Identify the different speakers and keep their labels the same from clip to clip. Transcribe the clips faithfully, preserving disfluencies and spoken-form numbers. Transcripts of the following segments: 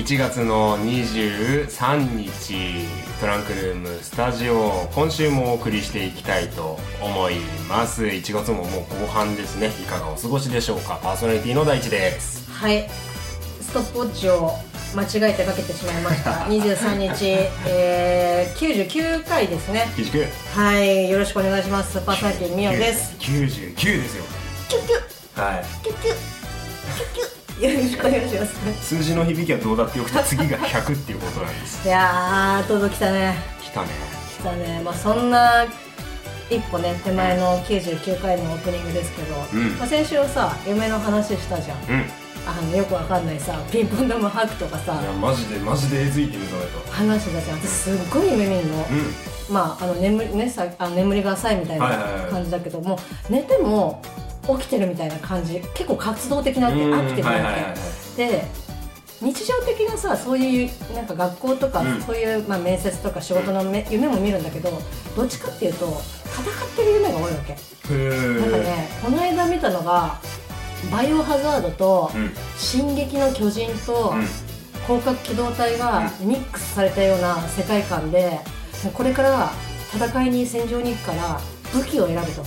Speaker 1: いちがつのにじゅうさんにちトランクルームスタジオ、今週もお送りしていきたいと思います。いちがつももう後半ですね。いかがお過ごしでしょうか。パーソナリティの大地です。
Speaker 2: はい、ストップウォッチを間違えてかけてしまいましたにじゅうさんにち、えー、きゅうじゅうきゅうかいですね。
Speaker 1: きゅうじゅうきゅう、
Speaker 2: はい、よろしくお願いします。パーソナリティみおです。
Speaker 1: きゅうじゅうきゅうですよ。
Speaker 2: キュッキュッ、
Speaker 1: はい、
Speaker 2: キュッキュッキュッキュッ、よろしくお願いします。
Speaker 1: 数字の響きはどうだってよくて次がひゃくっていうことなんです。
Speaker 2: いやー、とうとう来たね。
Speaker 1: 来たね
Speaker 2: 来たね。まあそんな一歩ね手前のきゅうじゅうきゅうかいのオープニングですけど、うん、まあ、先週さ夢の話したじゃん、うん、あのよくわかんないさピンポン玉吐くとかさ、
Speaker 1: いやマジでマジでえずいてみたないと
Speaker 2: 話してたじゃん。私すっごい夢見るの、うん、まああの 眠, り、ね、さあの眠りが浅いみたいな感じだけど、はいはいはい、もう寝ても起きてるみたいな感じ、結構活動的なってアクティブなわけで、日常的なさそういうなんか学校とか、うん、そういう、まあ、面接とか仕事のめ、うん、夢も見るんだけど、どっちかっていうと戦ってる夢が多いわけ。なんかね、この間見たのがバイオハザードと、うん、進撃の巨人と、うん、広角機動隊がミックスされたような世界観で、これから戦いに戦場に行くから武器を選ぶと、うん、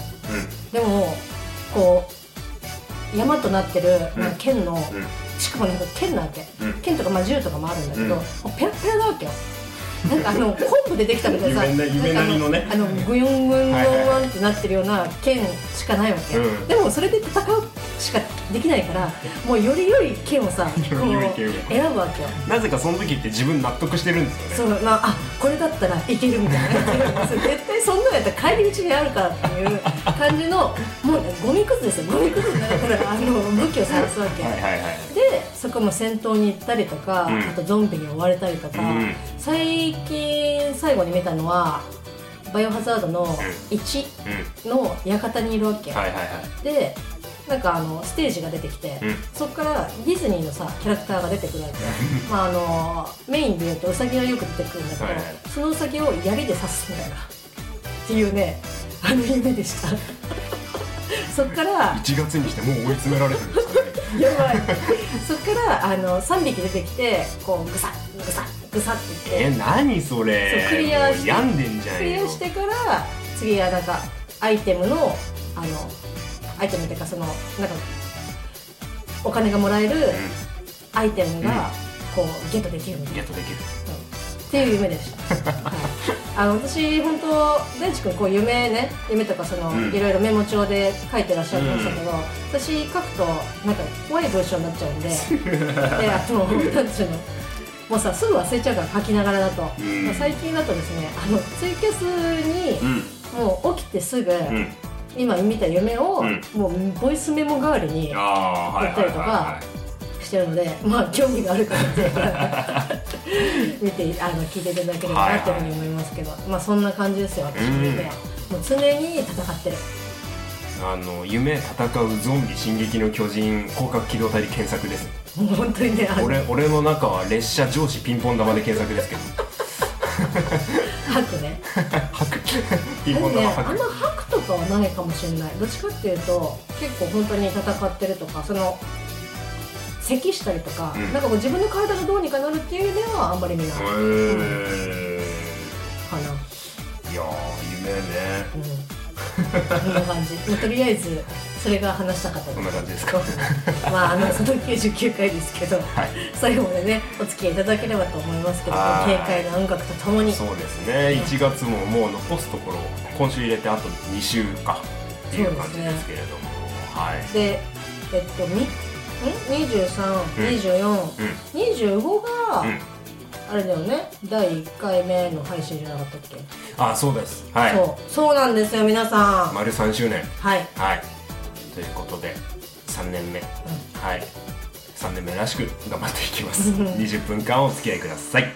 Speaker 2: でもこう山となってる、うん、剣の、うん、しかもなんか剣なわけ、うん、剣とかまあ銃とかもあるんだけど、うん、もうペラペラなわけよ。なんかあの昆布でできたみたいなさ、
Speaker 1: 夢なりのね、
Speaker 2: あのグヨングヨングヨンってなってるような剣しかないわけ、うん、でもそれで戦うしかできないから、もうより良い剣をさこう選ぶわけよ。
Speaker 1: なぜかその時って自分納得してるんですよね。
Speaker 2: そう、まあ、あこれだったらいけるみたいな絶対そんなのやったら帰り道にあるからっていう感じのもうね、ゴミくずですよ。ゴミくずだからあの武器を探すわけ、はいはいはい、でそこも戦闘に行ったりとか、うん、あとゾンビに追われたりとか、うん、最近最後に見たのはバイオハザードのいちの館にいるわけ、うんはいはいはい、でなんかあのステージが出てきて、うん、そこからディズニーのさキャラクターが出てくるわけまああのメインでいうとウサギがよく出てくるんだけど、はいはい、そのウサギを槍で刺すみたいなっていうね、あの夢でしたそっから
Speaker 1: いちがつにしてもう追い詰められてるんですかね
Speaker 2: やばいそっからあのさんびき出てきてこうグサッグサッグサッって言って、
Speaker 1: え何それ、
Speaker 2: そうクリアして
Speaker 1: 病んでんじゃんよ。
Speaker 2: クリアしてから次はなんかアイテムのあのアイテムっていうかそのなんかお金がもらえるアイテムがこう、うん、ゲットできるみたいな、
Speaker 1: ゲットできる、
Speaker 2: うん、っていう夢でした、はい、あの私本当大地君こう夢ね夢とかその、うん、いろいろメモ帳で書いてらっしゃいましたけど、うん、私書くとなんか怖い文章になっちゃうんでであとなんていうのもうさすぐ忘れちゃうから書きながらだと、うん、最近だとですねあのツイキャスに、うん、もう起きてすぐ、うん今見た夢を、うん、もうボイスメモ代わりにやったりとかしてるので、まあ興味がある方で見てあの聞いていただければなというふうに思いますけど、はいはい、まあそんな感じですよ私の夢は。もう常に戦ってる。
Speaker 1: あの夢戦うゾンビ進撃の巨人広角機動隊で検索です。
Speaker 2: もう本当にね
Speaker 1: 俺俺の中は列車上司ピンポン玉で検索ですけど
Speaker 2: 吐くね
Speaker 1: 吐くピンポン玉吐く、
Speaker 2: ね、あんま吐くとかはないかもしれない。どっちかっていうと結構本当に戦ってるとかその咳したりとか、うん、なんかこう自分の体がどうにかなるっていう夢はあんまり見ない、へー、うん、かな。
Speaker 1: いやー夢ね、
Speaker 2: うん、こんな感じもうとりあえずそれが話したかったです。
Speaker 1: こんな感じですか
Speaker 2: まああのそのきゅうじゅうきゅうかいですけど、はい、最後までねお付き合いいただければと思いますけど、軽快な音楽とともに。
Speaker 1: そうですね、いちがつももう残すところ今週入れてあとにしゅうかっていう感じですけれども、ね、はい。
Speaker 2: でえっとににじゅうさん、にじゅうよん、うん、にじゅうごが、うん、あれだよねだいいっかいめの配信じゃなかったっけ。
Speaker 1: あ、そうです、はい、
Speaker 2: そうそうなんですよ皆さん。
Speaker 1: 丸さんしゅうねん、
Speaker 2: はい、
Speaker 1: はい、ということでさんねんめ、うん、はい、さんねんめらしく頑張っていきますにじゅっぷんかんお付き合いください。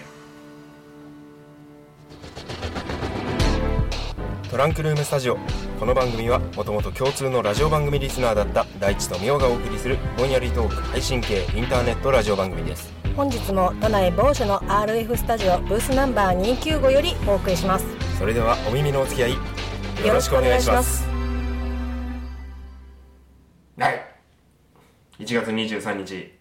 Speaker 1: トランクルームスタジオ、この番組はもともと共通のラジオ番組リスナーだった大地とみおがお送りするぼんやりトーク配信系インターネットラジオ番組です。
Speaker 2: 本日も都内某所の アールエフ スタジオブースナンバーにひゃくきゅうじゅうごよりお送りします。
Speaker 1: それではお耳のお付き合いよろしくお願いします。はい、いちがつにじゅうさんにち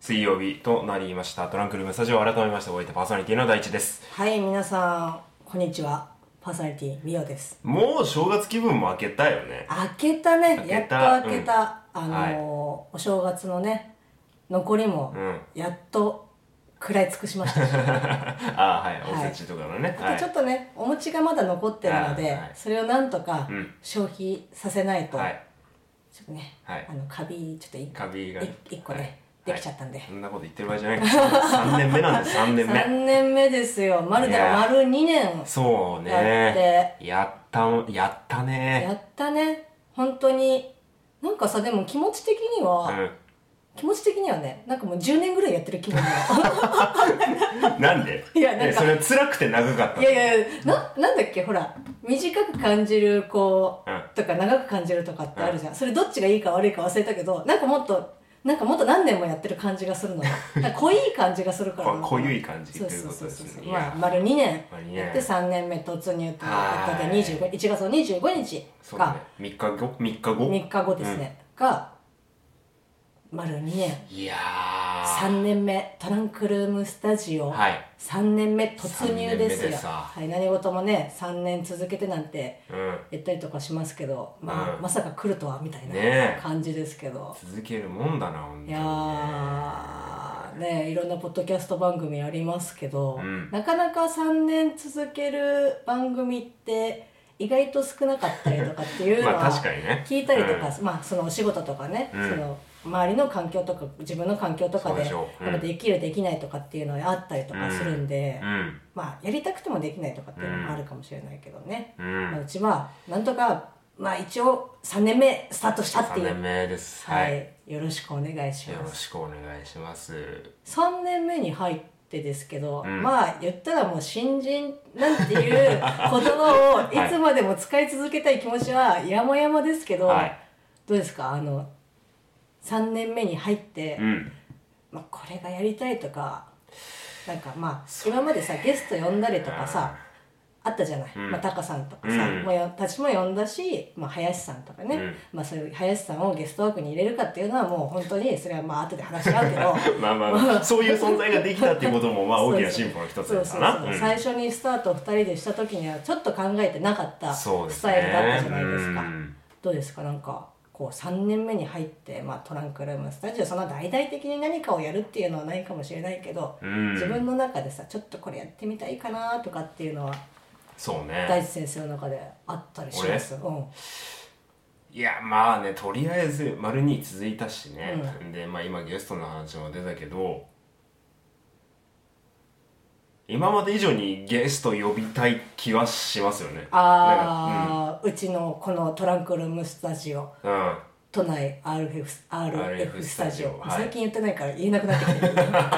Speaker 1: 水曜日となりました。トランクルームスタジオ、改めましてお相手パーソナリティの大地です。
Speaker 2: はい、皆さんこんにちは。パーソナリティみおです。
Speaker 1: もう正月気分も明けたよね。
Speaker 2: 明けたね。やっと明けた、うん、あのーはい、お正月のね残りもやっと食らい尽くしましたし、うん、
Speaker 1: ああはい、おせちとかのね、
Speaker 2: はい、ちょっとねお餅がまだ残ってるので、はい、それをなんとか消費させないと、うん、ちょっとね、はい、あのカビちょっとい
Speaker 1: カビがね
Speaker 2: いっこね、はいできちゃったんで、
Speaker 1: はい、そんなこと言ってる場合じゃないからさんねんめなんです。さんねんめ
Speaker 2: さんねんめですよ。まるで丸にねん
Speaker 1: そうねやったやったね
Speaker 2: やったね本当に。なんかさでも気持ち的には、うん、気持ち的にはねなんかもうじゅうねんぐらいやってる気分
Speaker 1: なのなんで
Speaker 2: いやなんか
Speaker 1: それ辛くて長かった。
Speaker 2: いやいやななんだっけほら短く感じるこう、うん、とか長く感じるとかってあるじゃん、うん、それどっちがいいか悪いか忘れたけどなんかもっとなんかもっと何年もやってる感じがするのよ。濃い感じがするから
Speaker 1: 濃ゆい感じっていうことですね。
Speaker 2: まあ丸にねんやってさんねんめ突入ということでにじゅうごいちがつのにじゅうごにちが
Speaker 1: みっかごみっかご
Speaker 2: みっかごですね、うん、が丸にねん。いやーさんねんめトランクルームスタジオ、はい、さんねんめ突入ですよ。はい、何事もねさんねん続けてなんて言ったりとかしますけど、うん、まあ、まさか来るとはみたいな感じですけど、
Speaker 1: ね、続けるもんだな本当に、ね、
Speaker 2: いやーねいろんなポッドキャスト番組ありますけど、うん、なかなかさんねん続ける番組って意外と少なかったりとかっていうのは聞いたりとか、まあそのお仕事とかね、うん、その周りの環境とか自分の環境とかでで、うん、できるできないとかっていうのがあったりとかするんで、うん、まあやりたくてもできないとかっていうのもあるかもしれないけどね、うんまあ、うちはなんとかまあ一応さんねんめスタートしたっていう。
Speaker 1: さんねんめです、
Speaker 2: はい、はい、よろしくお願いします。
Speaker 1: よろしくお願いします。
Speaker 2: さんねんめに入ってですけど、うん、まあ言ったらもう新人なんていう言葉をいつまでも使い続けたい気持ちは山々ですけど、はい、どうですかあのさんねんめに入って、うんまあ、これがやりたいとかなんかまあ今までさゲスト呼んだりとかさあったじゃない、うんまあ、タカさんとかさ、うん、もうたちも呼んだし、まあ、林さんとかね、うんまあ、そういう林さんをゲスト枠に入れるかっていうのはもう本当にそれはまあ後で話し合うけど
Speaker 1: まあまあ、まあ、そういう存在ができたっていうこともまあ大きな進歩の一つですかな。
Speaker 2: そうそうそう、うん、最初にスタートをふたりでした時にはちょっと考えてなかったスタイルだったじゃないですか。う、ね、どうですかなんかこうさんねんめに入って、まあ、トランクルームスタジオその大々的に何かをやるっていうのはないかもしれないけど、うん、自分の中でさちょっとこれやってみたいかなとかっていうのは
Speaker 1: そうね
Speaker 2: 大地先生の中であったりします？うん、
Speaker 1: いやまあねとりあえず丸に続いたしね、うん、で、まあ、今ゲストの話も出たけど今まで以上にゲスト呼びたい気はしますよね。
Speaker 2: ああ、うん、うちのこのトランクルームスタジオ、うん、都内 アールエフ, アールエフ スタジオ、はい、最近言ってないから言えなくなってきてる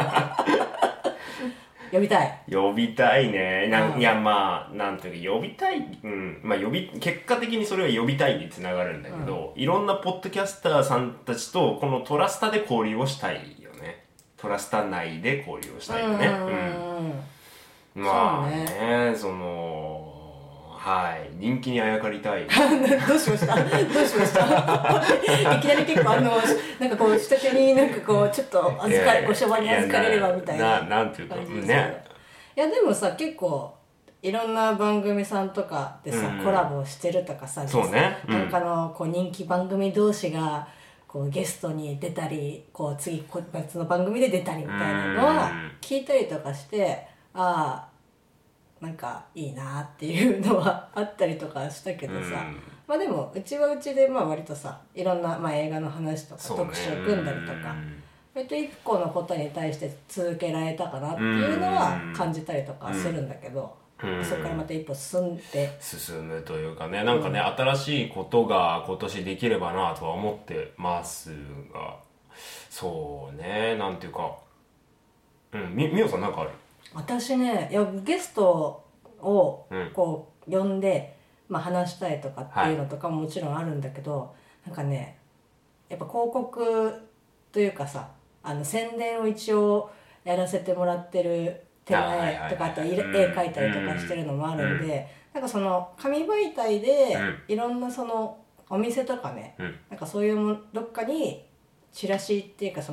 Speaker 2: 呼びたい
Speaker 1: 呼びたいねな、うん、いやまあなんていうか呼びたい、うんまあ、呼び結果的にそれは呼びたいにつながるんだけど、うん、いろんなポッドキャスターさんたちとこのトラスタで交流をしたいよね。トラスタ内で交流をしたいよね。うんまあ ね, ねそのはい人気にあやかりたい
Speaker 2: どうしましたどうしましたいきなり結構あのなんかこう下手になんかこうちょっと預かりご所場に預かれればみたいな
Speaker 1: ななんていうかね。
Speaker 2: いやでもさ結構いろんな番組さんとかでさ、うん、コラボしてるとかさ
Speaker 1: そうね、うん、
Speaker 2: なんかのこう人気番組同士がこうゲストに出たりこう次別の番組で出たりみたいなのは聞いたりとかしてああなんかいいなっていうのはあったりとかしたけどさ、うん、まあでもうちはうちでまあ割とさいろんな、まあ、映画の話とか特集を組んだりとか割と一個のことに対して続けられたかなっていうのは感じたりとかするんだけど、うん、そこからまた一歩進んで
Speaker 1: 進むというかねなんかね、うん、新しいことが今年できればなとは思ってますがそうねなんていうかうんみみおさんなんかある？
Speaker 2: 私ねいやゲストをこう呼んで、まあ、話したいとかっていうのとかももちろんあるんだけど、はい、なんかねやっぱ広告というかさあの宣伝を一応やらせてもらってる手前とかあと絵描いたりとかしてるのもあるんで、なんかその紙媒体でいろんなそのお店とかね、なんかそういうもどっかにチラシっていうかその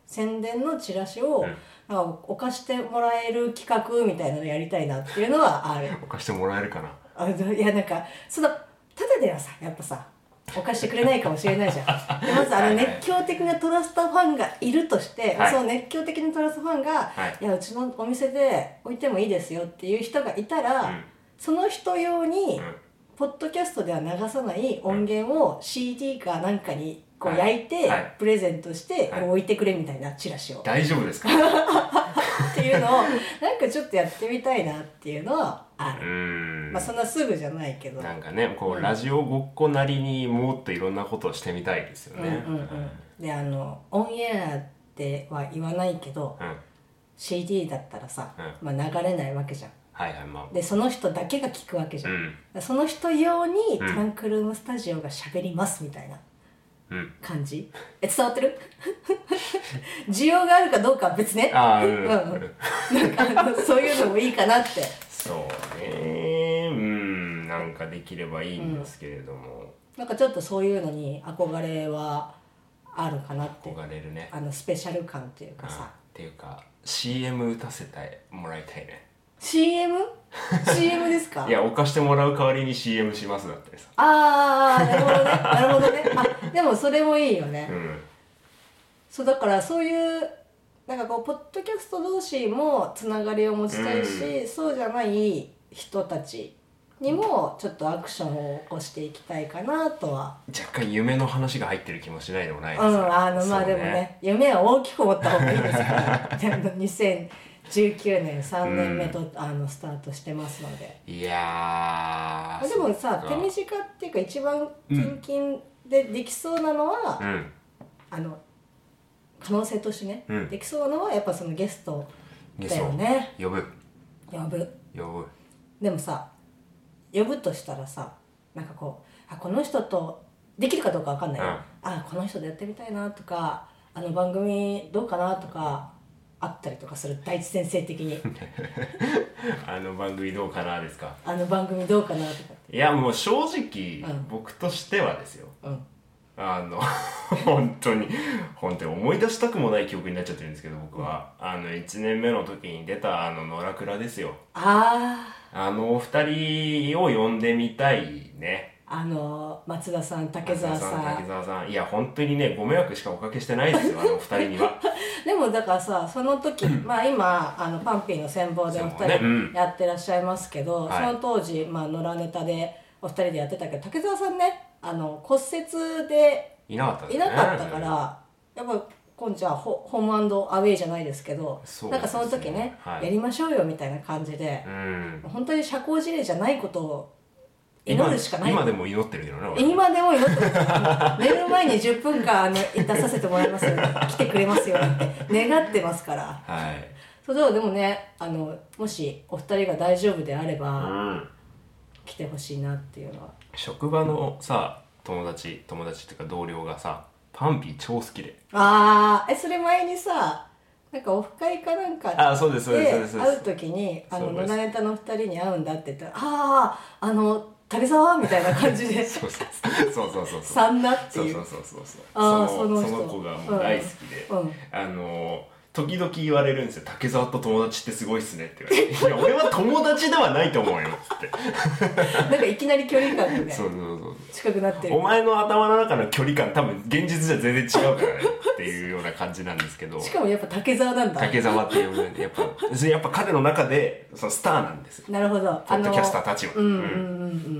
Speaker 2: 宣伝のチラシを、
Speaker 1: うん
Speaker 2: なんか置かしてもらえる企画みたいなのやりたいなっていうのはある。
Speaker 1: 置かしてもらえるかな。
Speaker 2: あいやなんかそのただではさやっぱさ置かしてくれないかもしれないじゃん。でまずあの熱狂的なトラスタファンがいるとして、はい、その熱狂的なトラスタファンが、はい、いやうちのお店で置いてもいいですよっていう人がいたら、うん、その人用に、うん、ポッドキャストでは流さない音源を シーディー かなんかにこう焼いて、はいはい、プレゼントして置いてくれみたいなチラシを。
Speaker 1: 大丈夫ですか
Speaker 2: っていうのをなんかちょっとやってみたいなっていうのはある。
Speaker 1: うーん、
Speaker 2: まあそんなすぐじゃないけど
Speaker 1: なんかねこう、うん、ラジオごっこなりにもっといろんなことをしてみたいですよね。
Speaker 2: うんうんうん、であのオンエアっては言わないけど、うん、シーディー だったらさ、うんまあ、流れないわけじゃん。
Speaker 1: はいはいまあ、
Speaker 2: でその人だけが聞くわけじゃん、うん、その人用にトランクルームスタジオが喋りますみたいな感じ、うん、え伝わってる需要があるかどうかは別ね。
Speaker 1: あ、うん、うん、
Speaker 2: なんかあのそういうのもいいかなって。
Speaker 1: そうね、うんなんかできればいいんですけれども、うん、
Speaker 2: なんかちょっとそういうのに憧れはあるかなって。
Speaker 1: 憧れるね。
Speaker 2: あのスペシャル感っていうかさ、
Speaker 1: っていうか シーエム 打たせてもらいたいね。
Speaker 2: シーエム？ シーエム ですか？
Speaker 1: いや置かしてもらう代わりに シーエム しますだったりさ。
Speaker 2: ああなるほどねなるほどね。あでもそれもいいよね、うん、そうだからそういうなんかこうポッドキャスト同士もつながりを持ちたいし、うん、そうじゃない人たちにもちょっとアクションを起こしていきたいかなとは。
Speaker 1: 若干夢の話が入ってる気もしないでもないですか。
Speaker 2: うんあのまあでもね夢は大きく持った方がいいですからにせんじゅうきゅうねんさんねんめと、うん、あのスタートしてますので。
Speaker 1: いやー
Speaker 2: でもさ手短っていうか一番近々でできそうなのは、うん、あの可能性としてね、うん、できそうなのはやっぱそのゲストだよね。
Speaker 1: 呼ぶ
Speaker 2: 呼ぶ
Speaker 1: 呼ぶ
Speaker 2: でもさ呼ぶとしたらさなんかこうあこの人とできるかどうかわかんないよ、うん、あこの人でやってみたいなとかあの番組どうかなとかあったりとかする。大地先生的に
Speaker 1: あの番組どうかなですか。
Speaker 2: あの番組どうかなとか。
Speaker 1: いやもう正直、うん、僕としてはですよ、うん、あの本当に本当に思い出したくもない記憶になっちゃってるんですけど僕は、うん、あのいちねんめの時に出たあの野良倉ですよ。
Speaker 2: あ
Speaker 1: ああのお二人を呼んでみたいね。
Speaker 2: あの松田さん竹澤さん
Speaker 1: 竹澤さんいや本当にねご迷惑しかおかけしてないですよあのお二人には
Speaker 2: でもだからさその時まあ今あのパンピーの戦法でお二人やってらっしゃいますけど そ,、ねうん、その当時、まあ、野良ネタでお二人でやってたけど竹澤さんねあの骨折で
Speaker 1: いなかったですね。
Speaker 2: いなかったからやっぱ今じゃあホームアンドアウェイじゃないですけどそうですね、なんかその時ね、はい、やりましょうよみたいな感じで、うん、本当に社交辞令じゃないことを祈るしかない。
Speaker 1: 今, 今でも祈ってるけどね。
Speaker 2: 今でも祈ってる寝る前にじゅっぷんかんあの出させてもらいますよ来てくれますよって願ってますから、はい、そうでもねあのもしお二人が大丈夫であれば、うん、来てほしいなっていうのは。
Speaker 1: 職場のさ友達友達っていうか同僚がさパンピー超好きで。
Speaker 2: ああえそれ前にさなんかオフ会かなんかで
Speaker 1: 会う
Speaker 2: 時にあの野良ネタのふたりに会うんだって言ったらあああの竹澤みたいな感じで
Speaker 1: そうそうそうそうそう
Speaker 2: さんなっていう
Speaker 1: そうそうそうそうあそのその子がもう大好きで、うんうん、あの時々言われるんですよ。竹澤と友達ってすごいっすねって言われていや俺は友達ではないと思うよって
Speaker 2: なんかいきなり距離感がね
Speaker 1: そうそうそう
Speaker 2: 近くなってる。
Speaker 1: お前の頭の中の距離感多分現実じゃ全然違うからねっていうような感じなんですけど
Speaker 2: しかもやっぱ竹澤なんだ。
Speaker 1: 竹澤っていうのでやっぱやっぱ彼の中でそのスターなんですよ。
Speaker 2: なるほど。
Speaker 1: ポッドキャスターたちは。
Speaker 2: うんうんうんうん。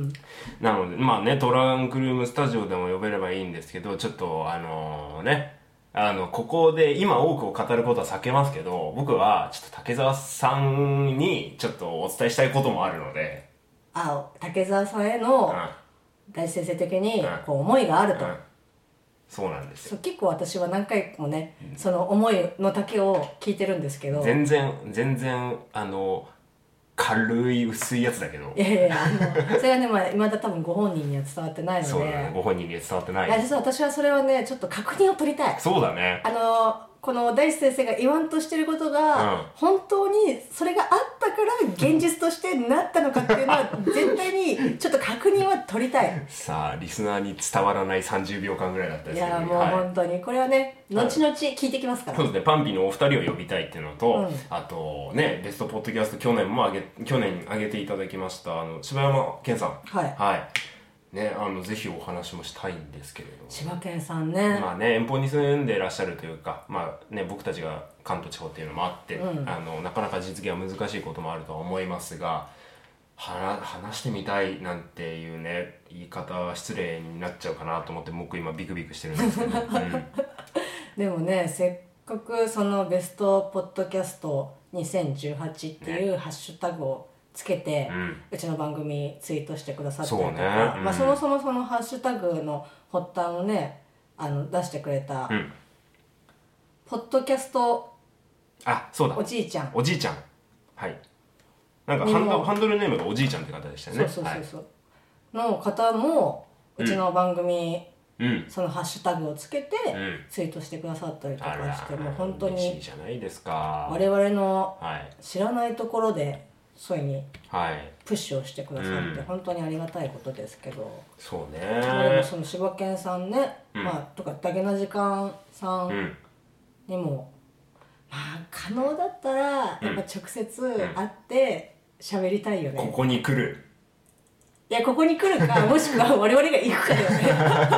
Speaker 1: なのでまあねトランクルームスタジオでも呼べればいいんですけどちょっとあのー、ねあのここで今多くを語ることは避けますけど僕はちょっと竹澤さんにちょっとお伝えしたいこともあるので。
Speaker 2: あ竹澤さんへの大先生的にこう思いがあると、うんうん、
Speaker 1: そうなんですよ。
Speaker 2: 結構私は何回もね、うん、その思いの丈を聞いてるんですけど
Speaker 1: 全然全然あの軽い薄いやつだけど
Speaker 2: いやいやいやあのそれはねまあ未だ多分ご本人には伝わってないので
Speaker 1: そうだねご本人には伝わってない。
Speaker 2: いや実は私はそれはねちょっと確認を取りたい。
Speaker 1: そうだね
Speaker 2: あのこの大地先生が言わんとしてることが、うん、本当にそれがあったから現実としてなったのかっていうのは絶対にちょっと確認は取りたい。
Speaker 1: さあリスナーに伝わらないさんじゅうびょうかんぐらいだったですけど、
Speaker 2: ね、いやもう本当に、はい、これはね後々聞いてきますから、
Speaker 1: そうですね。パンピのお二人を呼びたいっていうのと、うん、あとねベストポッドキャスト去年もあげ去年あげていただきましたあの柴山健さん、
Speaker 2: はい、
Speaker 1: はいね、あのぜひお話もしたいんですけれども、
Speaker 2: 千葉県さんね、
Speaker 1: まあね遠方に住んでいらっしゃるというか、まあね、僕たちが関東地方っていうのもあって、うん、あのなかなか実現は難しいこともあるとは思いますが、は話してみたいなんていうね言い方は失礼になっちゃうかなと思って僕今ビクビクしてるんですけど、うん、
Speaker 2: でもねせっかくそのベストポッドキャストにせんじゅうはちっていうハッシュタグをつけて、うん、うちの番組ツイートしてくださったりとか、そ,、ねうんまあ、そもそもそのハッシュタグの発端をねあの出してくれた、うん、ポッドキャスト
Speaker 1: あそうだ
Speaker 2: おじいちゃん
Speaker 1: おじいちゃんはいなんかハンド、ハンドルネームがおじいちゃんって方でしたよね。
Speaker 2: そうそうそうそう、はい、の方もうちの番組、うん、そのハッシュタグをつけてツイートしてくださったりとかして、うん、もう本当に
Speaker 1: 嬉しいじゃないですか。
Speaker 2: 我々の知らないところでそういうふうにプッシュをしてくださって本当にありがたいことですけど、うん、
Speaker 1: そうね。
Speaker 2: でもその柴犬さんね、うん、まあとかだけな時間さんにも、うん、まあ可能だったらやっぱ直接会って喋りたいよね、
Speaker 1: うん、ここに来る
Speaker 2: いやここに来るかもしくは我々が行くかだよね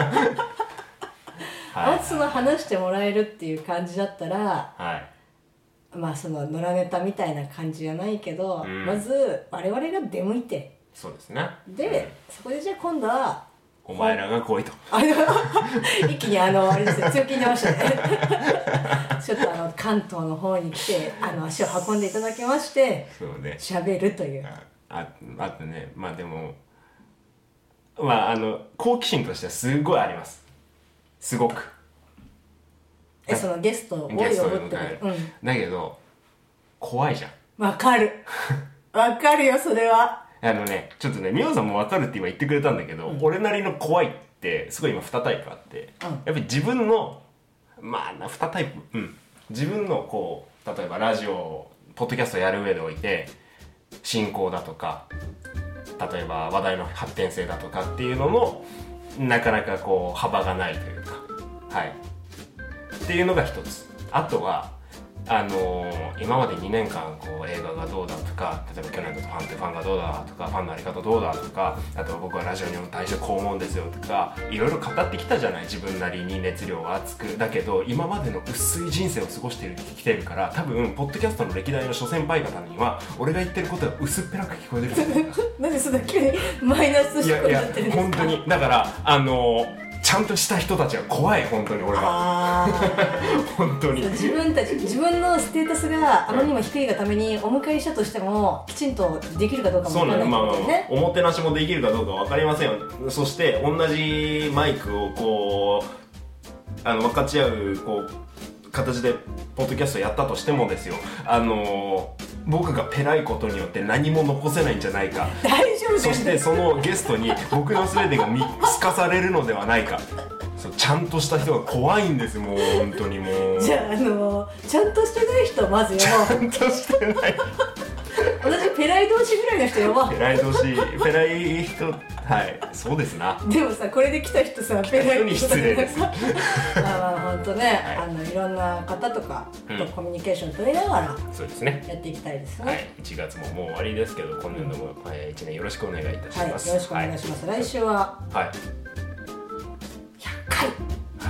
Speaker 2: はい、その話してもらえるっていう感じだったら、はいまあその野良ネタみたいな感じじゃないけど、うん、まず我々が出向いて
Speaker 1: そうですね
Speaker 2: で、うん、そこでじゃあ今度は
Speaker 1: お前らが来いと
Speaker 2: 一気にあのあれですよ強気に出ましたねちょっとあの関東の方に来てあの足を運んでいただきましてそうね喋るという
Speaker 1: ああとねまあでもまああの好奇心としてはすごいありますすごく
Speaker 2: えそのゲストを呼ぶってこと、うん、
Speaker 1: だけど怖いじゃん。
Speaker 2: わかるわかるよそれは。
Speaker 1: あのねちょっとねみおさんもわかるって今言ってくれたんだけど、うん、俺なりの怖いってすごい今にタイプあって、うん、やっぱり自分のまあにタイプうん自分のこう例えばラジオポッドキャストやる上でおいて進行だとか例えば話題の発展性だとかっていうののなかなかこう幅がないというかはいっていうのが一つ。あとはあのー、今までにねんかんこう映画がどうだとか例えば去年だとファンってファンがどうだとかファンのあり方どうだとかあとは僕はラジオにも対してこう思うんですよとかいろいろ語ってきたじゃない自分なりに熱量が熱くだけど今までの薄い人生を過ごしてきてるから多分ポッドキャストの歴代の諸先輩方には俺が言ってることが薄っぺらく聞こえてるんですよ
Speaker 2: なんでそんな急にマイナス思考になってるんですか。いやいや
Speaker 1: 本当にだからあのーちゃんとした人たちは怖い本当に俺は本当に
Speaker 2: 自分たち自分のステータスがあまりにも低いがためにお迎えしたとしてもきちんとできるかどうかも分からないってことね。
Speaker 1: おもてなしもできるかどうか分かりませんよ。そして同じマイクをこうあの分かち合うこう形でポッドキャストやったとしてもですよあのー僕がペラいことによって何も残せないんじゃないか
Speaker 2: 大丈夫です
Speaker 1: そしてそのゲストに僕の全てが見透かされるのではないかそうちゃんとした人が怖いんですもう本当にもう
Speaker 2: じゃあ、あのー、ちゃんとしてない人まず
Speaker 1: 呼ぼうちゃんとしてない
Speaker 2: 同じペライ同士ぐらいの人呼ぼう
Speaker 1: ペライ同士ペライ人はいそうですな。
Speaker 2: でもさこれで来た人さペライ
Speaker 1: 人失礼ですまあ
Speaker 2: まあ本当ね、はい、あのいろんな方とかとコミュニケーション取りながら、うん、そうですねやっていきたいですね。
Speaker 1: はい、いちがつももう終わりですけど今年度も、うん、いちねんよろしくお願いいたします。
Speaker 2: はい、よろしくお願いします、はい、来週は
Speaker 1: はい
Speaker 2: ひゃっかい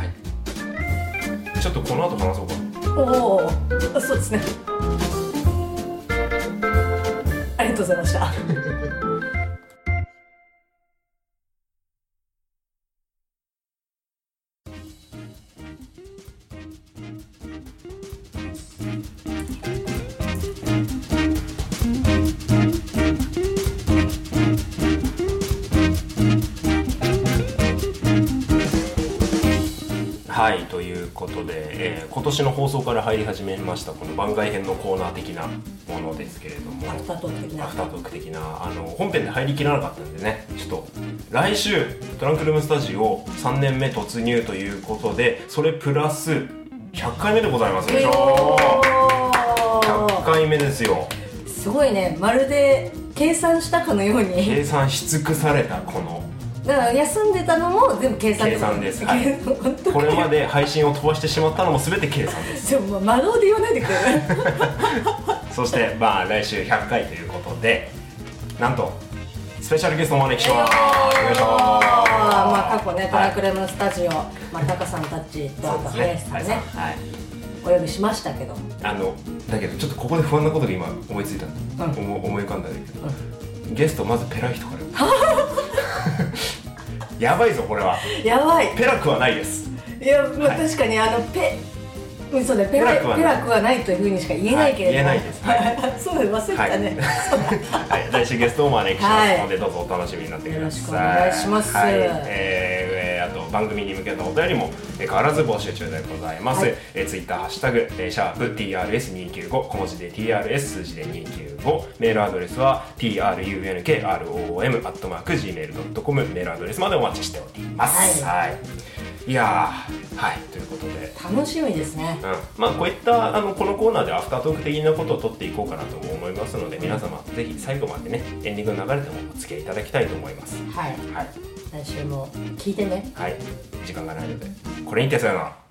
Speaker 1: はいちょっとこの後話そうか。
Speaker 2: おおそうですねありがとうございました
Speaker 1: はいということで、えー、今年の放送から入り始めましたこの番外編のコーナー的なものですけれども
Speaker 2: アフタートーク的な
Speaker 1: アフタートーク的なあの本編で入りきらなかったんでねちょっと来週トランクルームスタジオさんねんめ突入ということでそれプラスひゃっかいめでございますでしょ。ひゃっかいめですよ。
Speaker 2: すごいね、まるで計算したかのように
Speaker 1: 計算し尽くされたこの、
Speaker 2: だから休んでたのも全部計算
Speaker 1: 計算です、はい、これまで配信を飛ばしてしまったのも全て計算です。
Speaker 2: でも魔導で言わないでくれる
Speaker 1: そしてまあ来週ひゃっかいということで、なんとスペシャルゲストをお招きします。よいしょー。
Speaker 2: まあ過去ね、トランクルームスタジオ、まあタカさんたちとあと林さんね、はい、お呼びしましたけど、
Speaker 1: あのだけどちょっとここで不安なことが今思いついたんだ、うん、思, 思い浮かんだんだけど、うん、ゲストまずペライ人からやばいぞこれは。やばい。ペラくはないです。
Speaker 2: いや、まあ、確かにあのペそうだ、ペラペラくはないというふうにしか言えないけれども、はい、言えないです、はい、そうだ、忘れてたね、
Speaker 1: はいはい、来週ゲストをお招きしますので、はい、どうぞお楽しみになってください。よろしくお願いします。はい、えー、あと番組に向けたお便りも変わらず募集中でございます。はい、えー、ツイッターハッシュタグ、えー、シャープ ティーアールエスにひゃくきゅうじゅうご 小文字で ティーアールエス 数字でにひゃくきゅうじゅうご、メールアドレスは ティーアールユーエヌケーアールオーエム アットマーク ジーメールドットコム メールアドレスまでお待ちしております。はい、はい、いやー、はい、ということで
Speaker 2: 楽しみですね。
Speaker 1: うん、まあこういったあのこのコーナーでアフタートーク的なことを取っていこうかなと思いますので、皆様ぜひ最後までね、エンディングの流れでもお付き合いいただきたいと思います。
Speaker 2: はい、はい、来週も聞いてね。
Speaker 1: はい、時間がないのでこれにてさよなら。